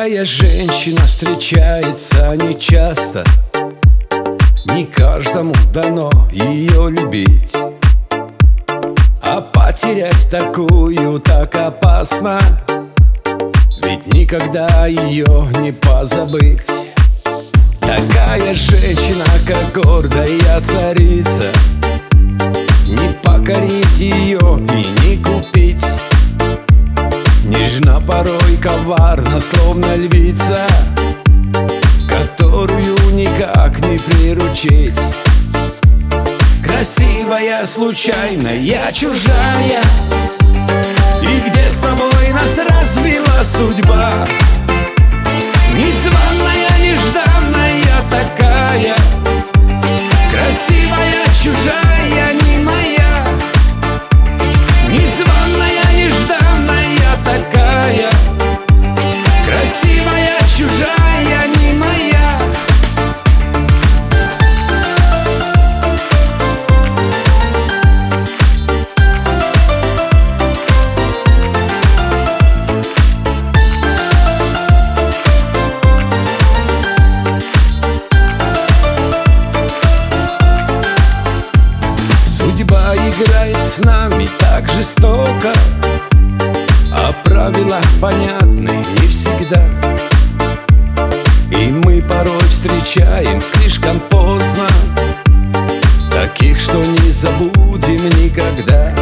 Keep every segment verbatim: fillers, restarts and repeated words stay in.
Такая женщина встречается нечасто, не каждому дано ее любить. А потерять такую так опасно, ведь никогда ее не позабыть. Такая женщина, как гордая царица, не покорить ее и не купить. Нежна, порой коварна, словно львица, которую никак не приручить. Красивая, случайная, чужая, и где с тобой нас развела судьба. Незваная, нежданная такая, красивая, чужая, не моя. Незваная, нежданная такая, красивая, чужая, не моя. Судьба играет с нами так жестоко, а правила понятны не всегда. И мы порой встречаем слишком поздно таких, что не забудем никогда.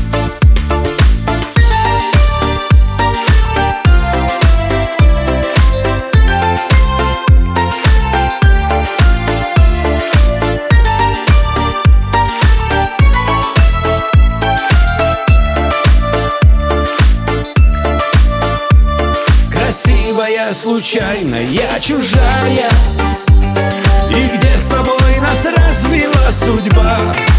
Красивая, случайная, чужая, и где с тобой нас развела судьба.